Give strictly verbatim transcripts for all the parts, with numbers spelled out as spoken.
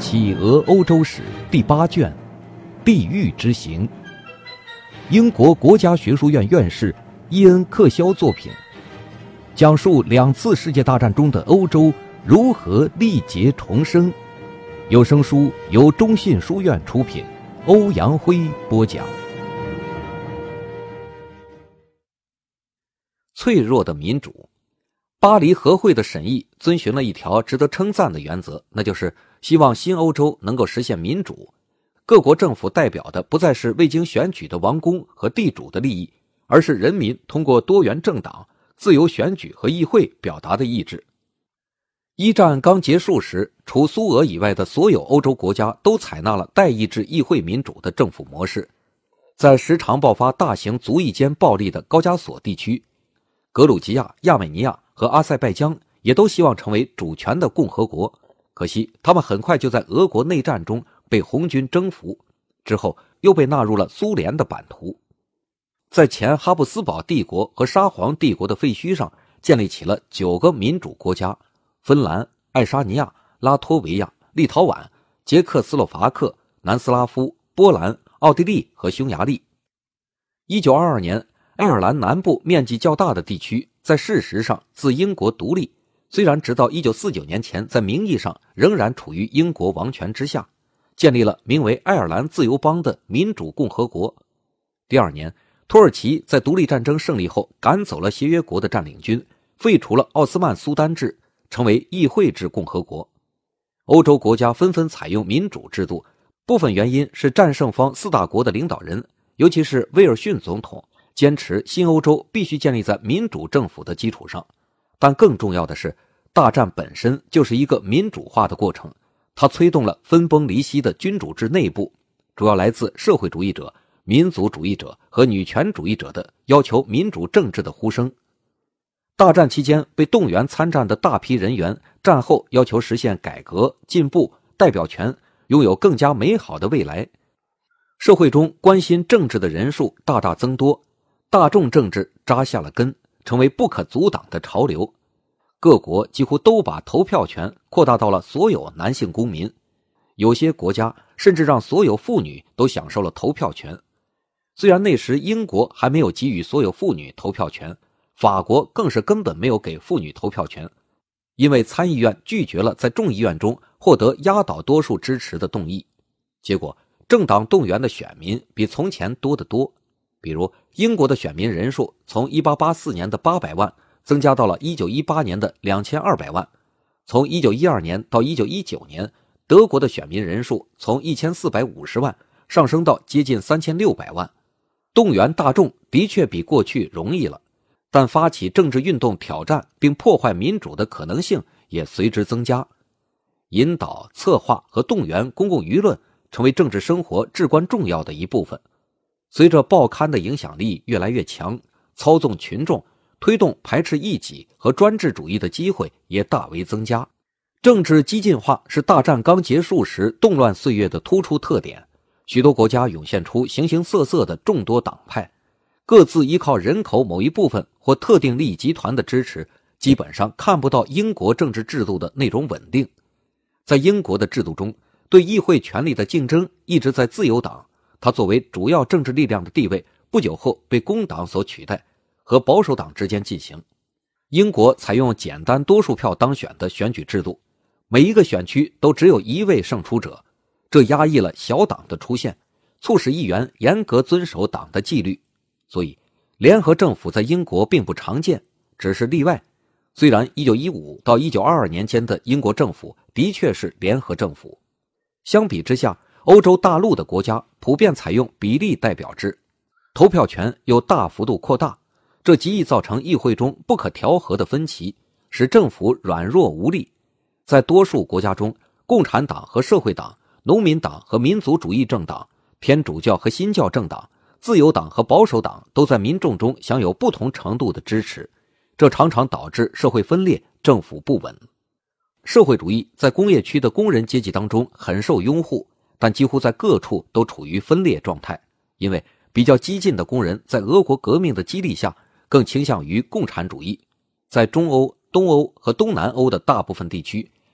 企鹅欧洲史第八卷《地狱之行》，英国国家学术院院士伊恩·克肖作品，讲述两次世界大战中的欧洲如何历劫重生。有声书由中信书院出品，欧阳辉播讲。脆弱的民主。巴黎和会的审议遵循了一条值得称赞的原则，那就是希望新欧洲能够实现民主。各国政府代表的不再是未经选举的王公和地主的利益，而是人民通过多元政党、自由选举和议会表达的意志。一战刚结束时，除苏俄以外的所有欧洲国家都采纳了代议制议会民主的政府模式。在时常爆发大型族裔间暴力的高加索地区，格鲁吉亚、亚美尼亚和阿塞拜疆也都希望成为主权的共和国，可惜他们很快就在俄国内战中被红军征服，之后又被纳入了苏联的版图。在前哈布斯堡帝国和沙皇帝国的废墟上建立起了九个民主国家：芬兰、爱沙尼亚、拉脱维亚、立陶宛、捷克斯洛伐克、南斯拉夫、波兰、奥地利和匈牙利。一九二二年，爱尔兰南部面积较大的地区在事实上自英国独立，虽然直到一九四九年前在名义上仍然处于英国王权之下，建立了名为爱尔兰自由邦的民主共和国。第二年，土耳其在独立战争胜利后赶走了协约国的占领军，废除了奥斯曼苏丹制，成为议会制共和国。欧洲国家纷纷采用民主制度，部分原因是战胜方四大国的领导人，尤其是威尔逊总统，坚持新欧洲必须建立在民主政府的基础上。但更重要的是，大战本身就是一个民主化的过程，它催动了分崩离析的君主制内部，主要来自社会主义者、民族主义者和女权主义者的要求民主政治的呼声。大战期间被动员参战的大批人员，战后要求实现改革、进步、代表权，拥有更加美好的未来。社会中关心政治的人数大大增多，大众政治扎下了根，成为不可阻挡的潮流。各国几乎都把投票权扩大到了所有男性公民，有些国家甚至让所有妇女都享受了投票权。虽然那时英国还没有给予所有妇女投票权，法国更是根本没有给妇女投票权，因为参议院拒绝了在众议院中获得压倒多数支持的动议。结果政党动员的选民比从前多得多，比如英国的选民人数从一八八四年的八百万增加到了一九一八年的两千二百万，从一九一二年到一九一九年，德国的选民人数从一千四百五十万上升到接近三千六百万。动员大众的确比过去容易了，但发起政治运动挑战并破坏民主的可能性也随之增加。引导、策划和动员公共舆论成为政治生活至关重要的一部分。随着报刊的影响力越来越强，操纵群众、推动排斥异己和专制主义的机会也大为增加。政治激进化是大战刚结束时动乱岁月的突出特点，许多国家涌现出形形色色的众多党派，各自依靠人口某一部分或特定利益集团的支持，基本上看不到英国政治制度的那种稳定。在英国的制度中，对议会权力的竞争一直在自由党，它作为主要政治力量的地位不久后被工党所取代，和保守党之间进行。英国采用简单多数票当选的选举制度，每一个选区都只有一位胜出者，这压抑了小党的出现，促使议员严格遵守党的纪律。所以联合政府在英国并不常见，只是例外。虽然一九一五到一九二二年间的英国政府的确是联合政府，相比之下，欧洲大陆的国家普遍采用比例代表制，投票权又大幅度扩大，这极易造成议会中不可调和的分歧，使政府软弱无力。在多数国家中，共产党和社会党、农民党和民族主义政党、天主教和新教政党、自由党和保守党都在民众中享有不同程度的支持，这常常导致社会分裂、政府不稳。社会主义在工业区的工人阶级当中很受拥护，但几乎在各处都处于分裂状态，因为比较激进的工人在俄国革命的激励下更倾向于共产主义。在中欧、东欧和东南欧的大部分地区，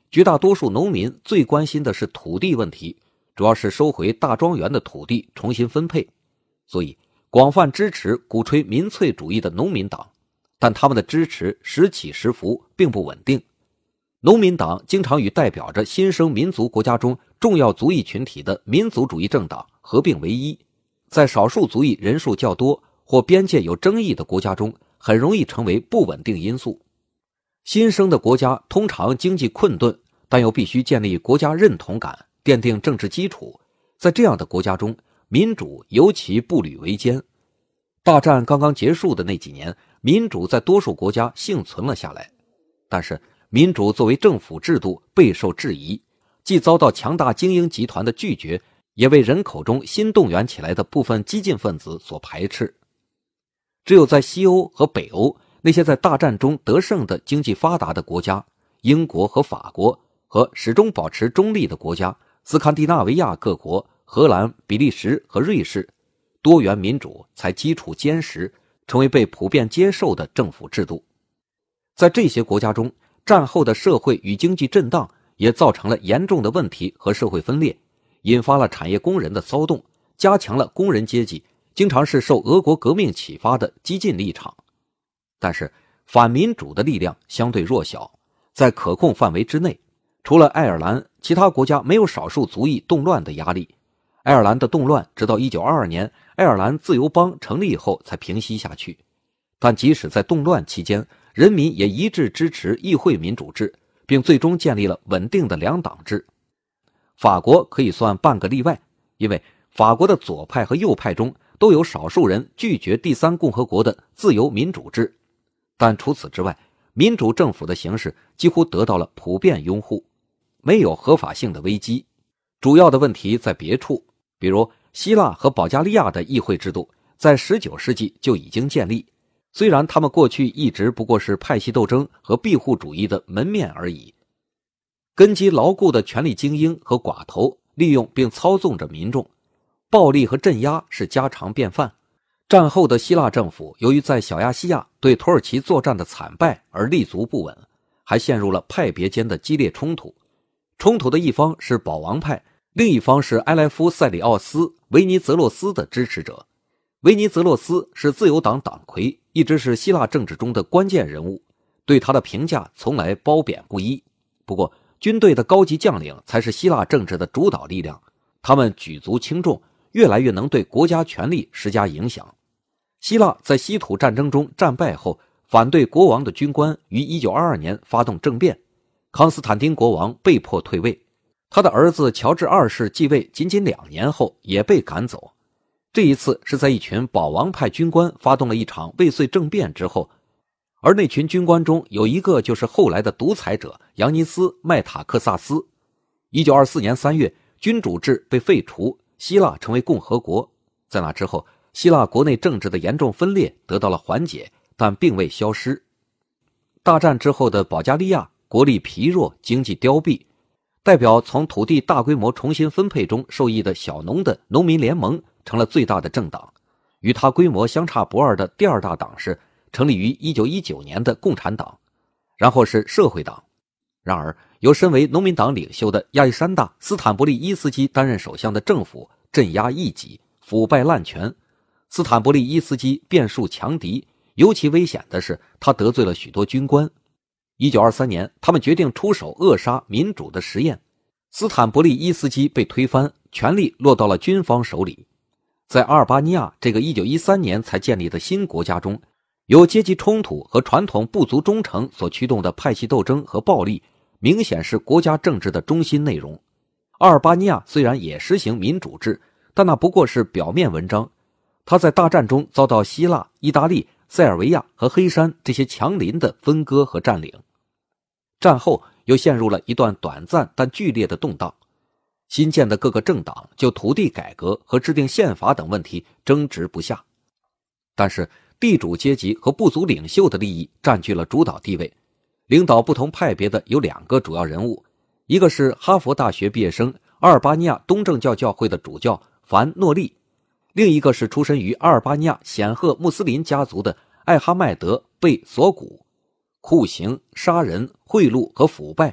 绝大多数农民最关心的是土地问题，主要是收回大庄园的土地重新分配，所以广泛支持鼓吹民粹主义的农民党，但他们的支持时起时伏，并不稳定。农民党经常与代表着新生民族国家中重要族裔群体的民族主义政党合并为一，在少数族裔人数较多或边界有争议的国家中，很容易成为不稳定因素。新生的国家通常经济困顿，但又必须建立国家认同感，奠定政治基础。在这样的国家中，民主尤其步履维艰。大战刚刚结束的那几年，民主在多数国家幸存了下来，但是民主作为政府制度备受质疑，既遭到强大精英集团的拒绝，也为人口中新动员起来的部分激进分子所排斥。只有在西欧和北欧那些在大战中得胜的经济发达的国家，英国和法国，和始终保持中立的国家，斯堪的纳维亚各国、荷兰、比利时和瑞士，多元民主才基础坚实，成为被普遍接受的政府制度。在这些国家中，战后的社会与经济震荡也造成了严重的问题和社会分裂，引发了产业工人的骚动，加强了工人阶级经常是受俄国革命启发的激进立场。但是反民主的力量相对弱小，在可控范围之内，除了爱尔兰，其他国家没有少数族裔动乱的压力。爱尔兰的动乱直到一九二二年爱尔兰自由邦成立后才平息下去，但即使在动乱期间，人民也一致支持议会民主制，并最终建立了稳定的两党制。法国可以算半个例外，因为法国的左派和右派中都有少数人拒绝第三共和国的自由民主制，但除此之外，民主政府的形式几乎得到了普遍拥护，没有合法性的危机。主要的问题在别处，比如希腊和保加利亚的议会制度在十九世纪就已经建立，虽然他们过去一直不过是派系斗争和庇护主义的门面而已。根基牢固的权力精英和寡头利用并操纵着民众，暴力和镇压是家常便饭。战后的希腊政府由于在小亚细亚对土耳其作战的惨败而立足不稳，还陷入了派别间的激烈冲突。冲突的一方是保王派，另一方是埃莱夫塞里奥斯·维尼泽洛斯的支持者。维尼泽洛斯是自由党党魁，一直是希腊政治中的关键人物，对他的评价从来褒贬不一。不过军队的高级将领才是希腊政治的主导力量，他们举足轻重，越来越能对国家权力施加影响。希腊在西土战争中战败后，反对国王的军官于一九二二年发动政变，康斯坦丁国王被迫退位，他的儿子乔治二世继位仅仅两年后也被赶走。这一次是在一群保王派军官发动了一场未遂政变之后，而那群军官中有一个就是后来的独裁者扬尼斯·麦塔克萨斯。一九二四年三月，君主制被废除，希腊成为共和国。在那之后，希腊国内政治的严重分裂得到了缓解，但并未消失。大战之后的保加利亚国力疲弱，经济凋敝，代表从土地大规模重新分配中受益的小农的农民联盟成了最大的政党，与它规模相差不二的第二大党是成立于一九一九年的共产党，然后是社会党。然而由身为农民党领袖的亚历山大·斯坦布利伊斯基担任首相的政府镇压异己，腐败滥权。斯坦布利伊斯基变数强敌，尤其危险的是他得罪了许多军官。一九二三年，他们决定出手扼杀民主的实验，斯坦布利伊斯基被推翻，权力落到了军方手里。在阿尔巴尼亚这个一九一三年才建立的新国家中，由阶级冲突和传统部族忠诚所驱动的派系斗争和暴力，明显是国家政治的中心内容。阿尔巴尼亚虽然也实行民主制，但那不过是表面文章。他在大战中遭到希腊、意大利、塞尔维亚和黑山这些强邻的分割和占领。战后又陷入了一段短暂但剧烈的动荡。新建的各个政党就土地改革和制定宪法等问题争执不下。但是地主阶级和部族领袖的利益占据了主导地位。领导不同派别的有两个主要人物，一个是哈佛大学毕业生、阿尔巴尼亚东正教教会的主教凡诺利，另一个是出身于阿尔巴尼亚显赫穆斯林家族的艾哈迈德·贝索古。酷刑、杀人、贿赂和腐败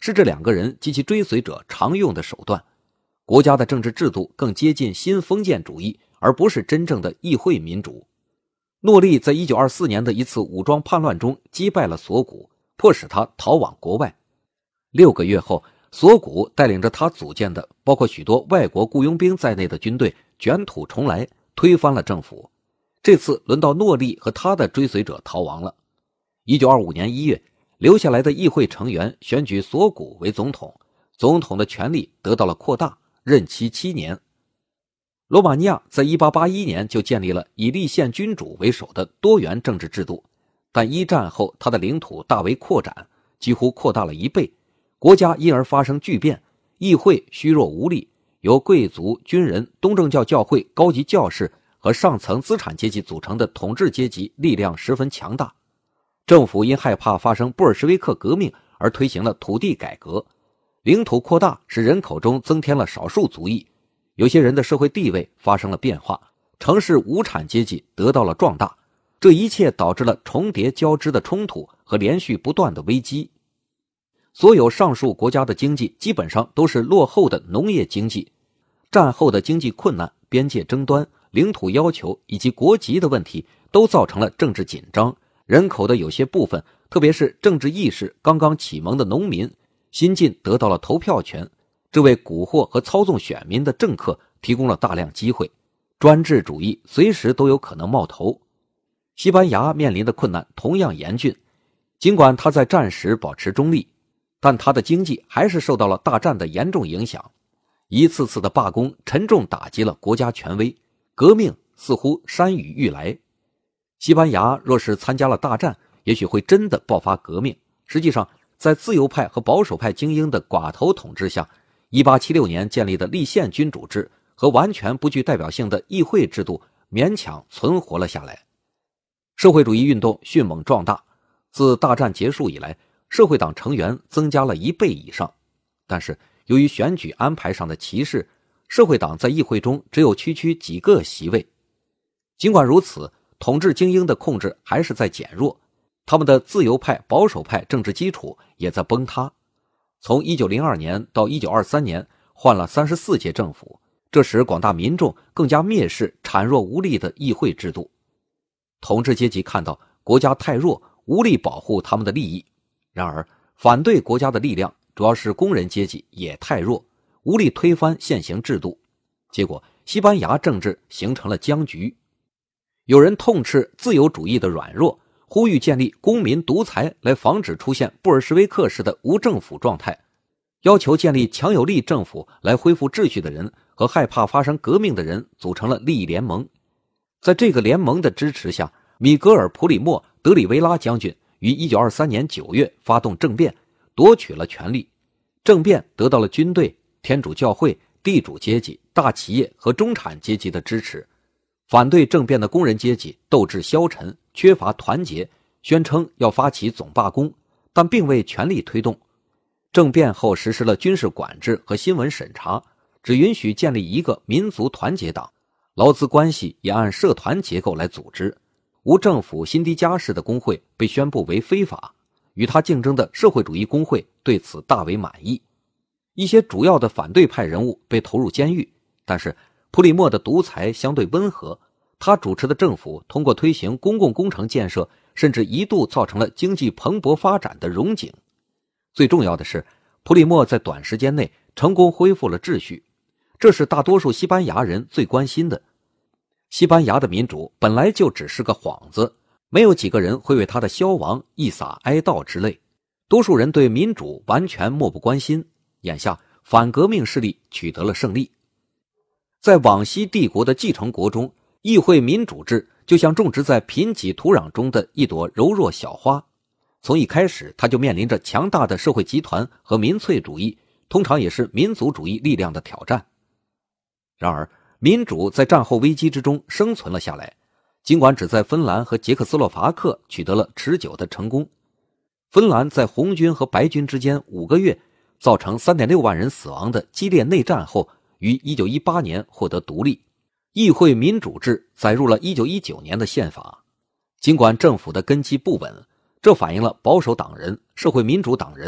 是这两个人及其追随者常用的手段。国家的政治制度更接近新封建主义，而不是真正的议会民主。诺利在一九二四年的一次武装叛乱中击败了索古，迫使他逃往国外。六个月后，索古带领着他组建的包括许多外国雇佣兵在内的军队卷土重来，推翻了政府。这次轮到诺利和他的追随者逃亡了。一九二五年一月，留下来的议会成员选举索古为总统，总统的权力得到了扩大，任期七年。罗马尼亚在一八八一年就建立了以立宪君主为首的多元政治制度，但一战后它的领土大为扩展，几乎扩大了一倍，国家因而发生巨变，议会虚弱无力，由贵族、军人、东正教教会、高级教士和上层资产阶级组成的统治阶级力量十分强大。政府因害怕发生布尔什维克革命而推行了土地改革，领土扩大使人口中增添了少数族裔，有些人的社会地位发生了变化，城市无产阶级得到了壮大，这一切导致了重叠交织的冲突和连续不断的危机。所有上述国家的经济基本上都是落后的农业经济，战后的经济困难、边界争端、领土要求以及国籍的问题都造成了政治紧张，人口的有些部分，特别是政治意识刚刚启蒙的农民，新近得到了投票权，这为蛊惑和操纵选民的政客提供了大量机会，专制主义随时都有可能冒头。西班牙面临的困难同样严峻，尽管他在战时保持中立，但他的经济还是受到了大战的严重影响。一次次的罢工沉重打击了国家权威，革命似乎山雨欲来。西班牙若是参加了大战，也许会真的爆发革命。实际上，在自由派和保守派精英的寡头统治下，一八七六年建立的立宪君主制和完全不具代表性的议会制度勉强存活了下来。社会主义运动迅猛壮大，自大战结束以来，社会党成员增加了一倍以上。但是由于选举安排上的歧视，社会党在议会中只有区区几个席位。尽管如此，统治精英的控制还是在减弱，他们的自由派、保守派政治基础也在崩塌。从一九零二年到一九二三年，换了三十四届政府，这使广大民众更加蔑视孱弱无力的议会制度。统治阶级看到国家太弱，无力保护他们的利益。然而，反对国家的力量，主要是工人阶级，也太弱，无力推翻现行制度。结果，西班牙政治形成了僵局。有人痛斥自由主义的软弱，呼吁建立公民独裁来防止出现布尔什维克式的无政府状态，要求建立强有力政府来恢复秩序的人和害怕发生革命的人组成了利益联盟。在这个联盟的支持下，米格尔·普里莫·德里维拉将军于一九二三年九月发动政变，夺取了权力。政变得到了军队、天主教会、地主阶级、大企业和中产阶级的支持。反对政变的工人阶级斗志消沉，缺乏团结，宣称要发起总罢工，但并未全力推动。政变后实施了军事管制和新闻审查，只允许建立一个民族团结党，劳资关系也按社团结构来组织。无政府辛迪加式的工会被宣布为非法，与他竞争的社会主义工会对此大为满意。一些主要的反对派人物被投入监狱，但是普里莫的独裁相对温和，他主持的政府通过推行公共工程建设，甚至一度造成了经济蓬勃发展的荣景。最重要的是，普里莫在短时间内成功恢复了秩序，这是大多数西班牙人最关心的。西班牙的民主本来就只是个幌子，没有几个人会为他的消亡一洒哀悼之泪，多数人对民主完全漠不关心。眼下反革命势力取得了胜利。在往昔帝国的继承国中，议会民主制就像种植在贫瘠土壤中的一朵柔弱小花，从一开始它就面临着强大的社会集团和民粹主义，通常也是民族主义力量的挑战。然而民主在战后危机之中生存了下来，尽管只在芬兰和捷克斯洛伐克取得了持久的成功。芬兰在红军和白军之间五个月造成 三点六万人死亡的激烈内战后，于一九一八年获得独立。议会民主制载入了一九一九年的宪法。尽管政府的根基不稳，这反映了保守党人、社会民主党人、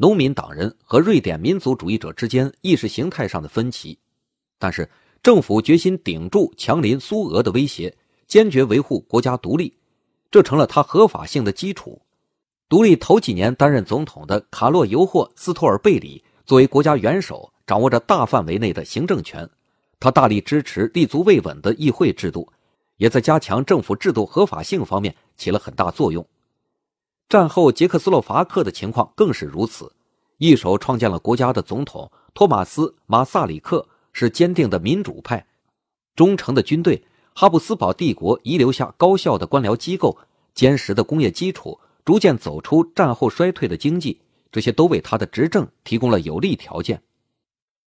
农民党人和瑞典民族主义者之间意识形态上的分歧，但是政府决心顶住强邻苏俄的威胁，坚决维护国家独立，这成了他合法性的基础。独立头几年担任总统的卡洛尤霍斯托尔贝里作为国家元首，掌握着大范围内的行政权，他大力支持立足未稳的议会制度，也在加强政府制度合法性方面起了很大作用。战后捷克斯洛伐克的情况更是如此，一手创建了国家的总统托马斯·马萨里克是坚定的民主派，忠诚的军队，哈布斯堡帝国遗留下高效的官僚机构，坚实的工业基础，逐渐走出战后衰退的经济，这些都为他的执政提供了有利条件。